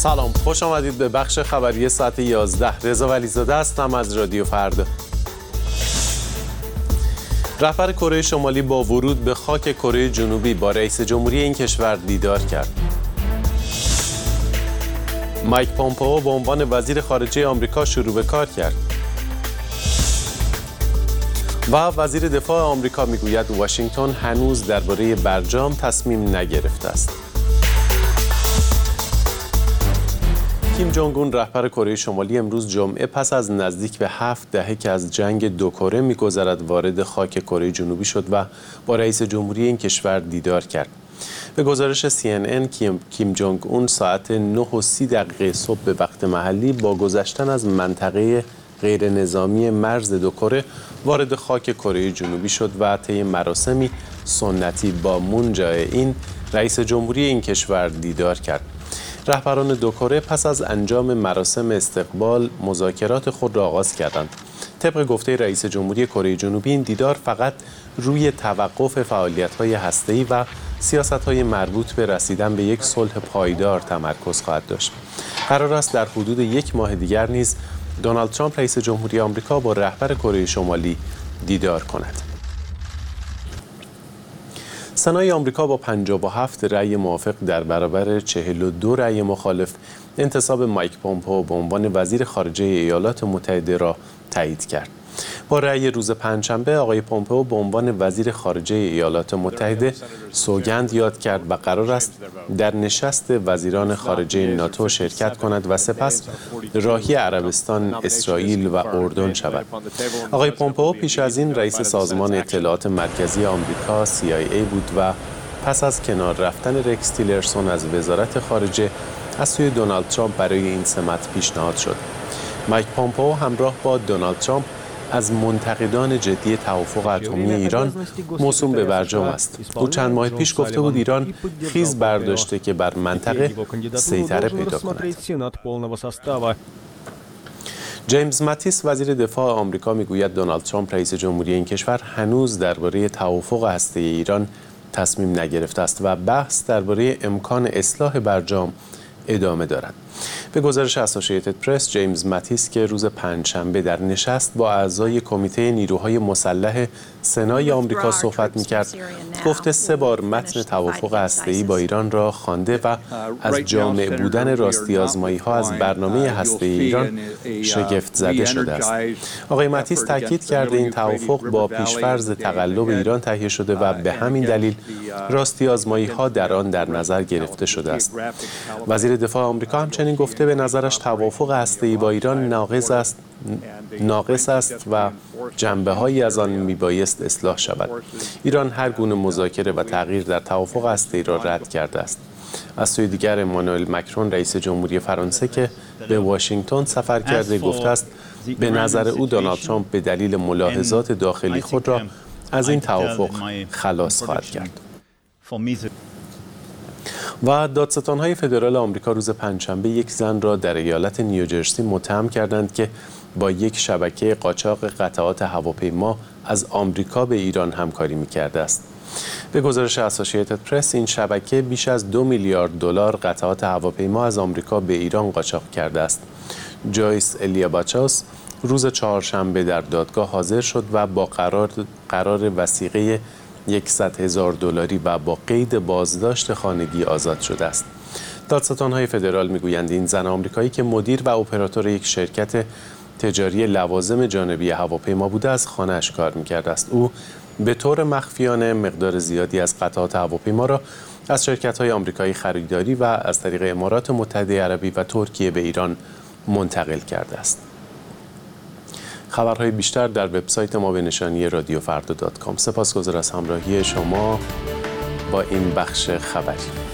سلام، خوش آمدید به بخش خبری ساعت 11. رضا ولیزاده هستم از رادیو فردا. رهبر کره شمالی با ورود به خاک کره جنوبی با رئیس جمهوری این کشور دیدار کرد. مایک پومپئو به عنوان وزیر خارجه آمریکا شروع به کار کرد. و وزیر دفاع آمریکا میگوید واشنگتن هنوز درباره برجام تصمیم نگرفته است. کیم جونگ اون رهبر کره شمالی امروز جمعه پس از نزدیک به 7 دهه که از جنگ دو کره می‌گذرد وارد خاک کره جنوبی شد و با رئیس جمهوری این کشور دیدار کرد. به گزارش CNN کیم جونگ اون ساعت 9:30 صبح به وقت محلی با گذشتن از منطقه غیر نظامی مرز دو کره وارد خاک کره جنوبی شد و طی مراسمی سنتی با مون جائین رئیس جمهوری این کشور دیدار کرد. رهبران دو کره پس از انجام مراسم استقبال مذاکرات خود را آغاز کردند. طبق گفته رئیس جمهوری کره جنوبی این دیدار فقط روی توقف فعالیت‌های هسته‌ای و سیاست‌های مربوط به رسیدن به یک صلح پایدار تمرکز خواهد داشت. قرار است در حدود یک ماه دیگر نیز دونالد ترامپ رئیس جمهوری آمریکا با رهبر کره شمالی دیدار کند. سنای آمریکا با 57 رأی موافق در برابر 42 رأی مخالف انتصاب مایک پومپئو به عنوان وزیر خارجه ایالات متحده را تایید کرد. با رأی روز پنجشنبه آقای پومپئو به عنوان وزیر خارجه ایالات متحده سوگند یاد کرد و قرار است در نشست وزیران خارجه ناتو شرکت کند و سپس راهی عربستان، اسرائیل و اردن شود. آقای پومپئو پیش از این رئیس سازمان اطلاعات مرکزی آمریکا CIA بود و پس از کنار رفتن رکس تیلرسون از وزارت خارجه از سوی دونالد ترامپ برای این سمت پیشنهاد شد. مایک پومپئو همراه با دونالد ترامپ از منتقدان جدی توافق اتمی ایران موسوم به برجام است. او چند ماه پیش گفته بود ایران خیز برداشته که بر منطقه سیطره پیدا کند. جیمز ماتیس وزیر دفاع آمریکا میگوید دونالد ترامپ رئیس جمهوری این کشور هنوز درباره توافق هسته‌ای ایران تصمیم نگرفته است و بحث درباره امکان اصلاح برجام ادامه دارد. به گزارش اسوسییتد پرس جیمز ماتیس که روز پنجشنبه در نشست با اعضای کمیته نیروهای مسلح سنای آمریکا صحبت می‌کرد، گفته 3 بار متن توافق هسته‌ای با ایران را خوانده و از جامع بودن راستی آزمایی‌ها از برنامه هسته‌ای ایران شگفت زده شده است. آقای ماتیس تاکید کرده این توافق با پیش‌فرض تقلب ایران تهیه شده و به همین دلیل راستی آزمایی‌ها در آن در نظر گرفته شده است. وزیر دفاع آمریکا همچنین گفته به نظرش توافق هسته‌ای با ایران ناقص است و جنبه‌هایی از آن میبایست اصلاح شود. ایران هر گونه مذاکره و تغییر در توافق هسته‌ای را رد کرده است. از سوی دیگر امانوئل مکرون رئیس جمهوری فرانسه که به واشنگتن سفر کرده گفته است به نظر او دونالد ترامپ به دلیل ملاحظات داخلی خود را از این توافق خلاص خواهد کرد. و دادستان‌های فدرال آمریکا روز پنجشنبه یک زن را در ایالت نیوجرسی متهم کردند که با یک شبکه قاچاق قطعات هواپیما از آمریکا به ایران همکاری می‌کرده است. به گزارش اسوسییتد پرس این شبکه بیش از 2 میلیارد دلار قطعات هواپیما از آمریکا به ایران قاچاق کرده است. جایس الیاباچاس روز چهارشنبه در دادگاه حاضر شد و با قرار وثیقه $100,000 و با قید بازداشت خانگی آزاد شده است. دادستان‌های فدرال میگویند این زن آمریکایی که مدیر و اپراتور یک شرکت تجاری لوازم جانبی هواپیما بوده از خانه‌اش کار می‌کرده است. او به طور مخفیانه مقدار زیادی از قطعات هواپیما را از شرکت‌های آمریکایی خریداری و از طریق امارات متحده عربی و ترکیه به ایران منتقل کرده است. خبرهای بیشتر در وبسایت ما به نشانی radiofarda.com. سپاسگزار از همراهی شما با این بخش خبری.